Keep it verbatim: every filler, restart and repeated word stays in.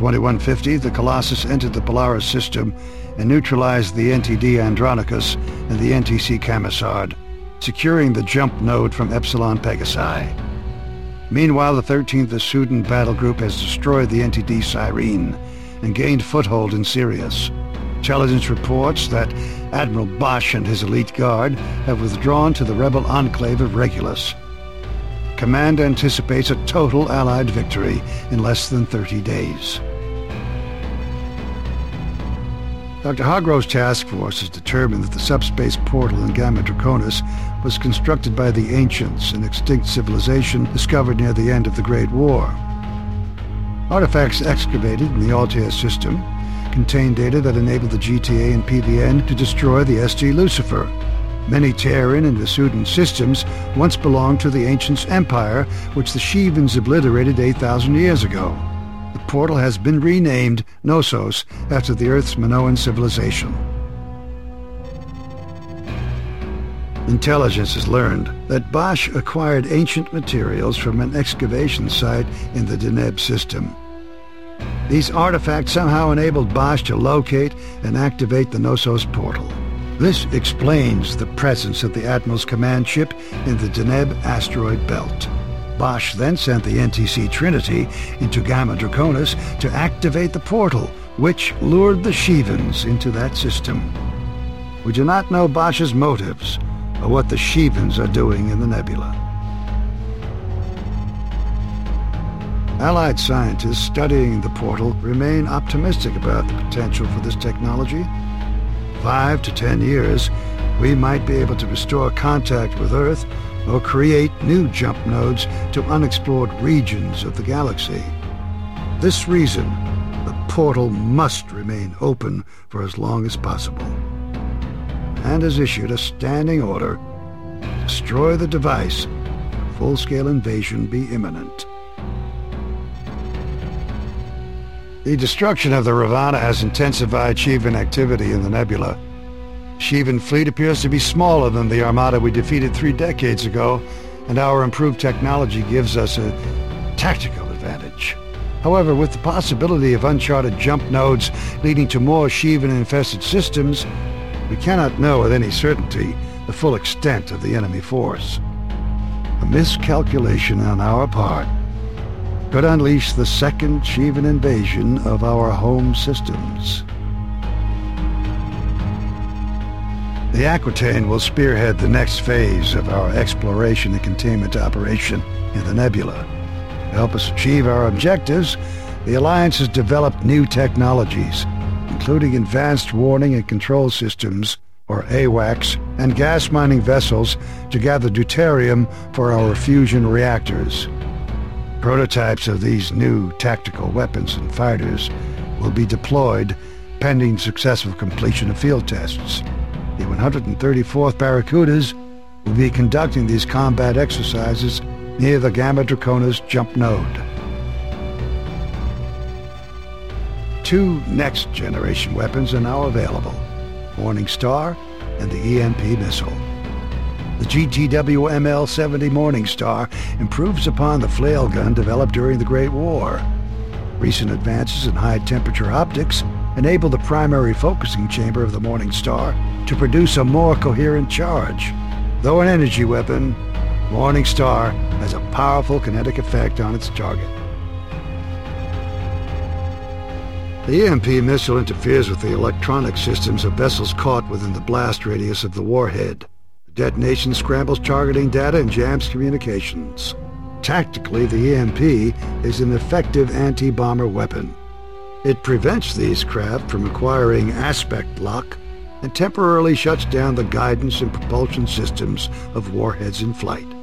twenty-one fifty, the Colossus entered the Polaris system and neutralized the N T D Andronicus and the N T C Camisard, securing the jump node from Epsilon Pegasi. Meanwhile, the thirteenth Asudan battle group has destroyed the N T D Cyrene and gained foothold in Sirius. Intelligence reports that Admiral Bosch and his elite guard have withdrawn to the rebel enclave of Regulus. Command anticipates a total Allied victory in less than thirty days. Doctor Hargrove's task force has determined that the subspace portal in Gamma Draconis was constructed by the ancients, an extinct civilization discovered near the end of the Great War. Artifacts excavated in the Altair system contain data that enabled the G T A and P V N to destroy the S G Lucifer. Many Terran and Asudan systems once belonged to the Ancients' empire, which the Shivans obliterated eight thousand years ago. The portal has been renamed Knossos after the Earth's Minoan civilization. Intelligence has learned that Bosch acquired ancient materials from an excavation site in the Deneb system. These artifacts somehow enabled Bosch to locate and activate the Knossos portal. This explains the presence of the Admiral's command ship in the Deneb asteroid belt. Bosch then sent the N T C Trinity into Gamma Draconis to activate the portal, which lured the Shivans into that system. We do not know Bosch's motives or what the Shivans are doing in the nebula. Allied scientists studying the portal remain optimistic about the potential for this technology. Five to ten years, we might be able to restore contact with Earth or create new jump nodes to unexplored regions of the galaxy. For this reason, the portal must remain open for as long as possible, and has issued a standing order to destroy the device if a full-scale invasion be imminent. The destruction of the Ravana has intensified Shivan activity in the nebula. The Shivan fleet appears to be smaller than the armada we defeated three decades ago, and our improved technology gives us a tactical advantage. However, with the possibility of uncharted jump nodes leading to more Shivan-infested systems, we cannot know with any certainty the full extent of the enemy force. A miscalculation on our part could unleash the second Shivan invasion of our home systems. The Aquitaine will spearhead the next phase of our exploration and containment operation in the nebula. To help us achieve our objectives, the Alliance has developed new technologies, including advanced warning and control systems, or AWACS, and gas mining vessels to gather deuterium for our fusion reactors. Prototypes of these new tactical weapons and fighters will be deployed pending successful completion of field tests. The one hundred thirty-fourth Barracudas will be conducting these combat exercises near the Gamma Draconis jump node. Two next-generation weapons are now available, Morning Star and the E M P missile. The G T W M L seventy Morning Star improves upon the flail gun developed during the Great War. Recent advances in high-temperature optics enable the primary focusing chamber of the Morning Star to produce a more coherent charge. Though an energy weapon, Morning Star has a powerful kinetic effect on its target. The E M P missile interferes with the electronic systems of vessels caught within the blast radius of the warhead. The detonation scrambles targeting data and jams communications. Tactically, the E M P is an effective anti-bomber weapon. It prevents these craft from acquiring aspect lock and temporarily shuts down the guidance and propulsion systems of warheads in flight.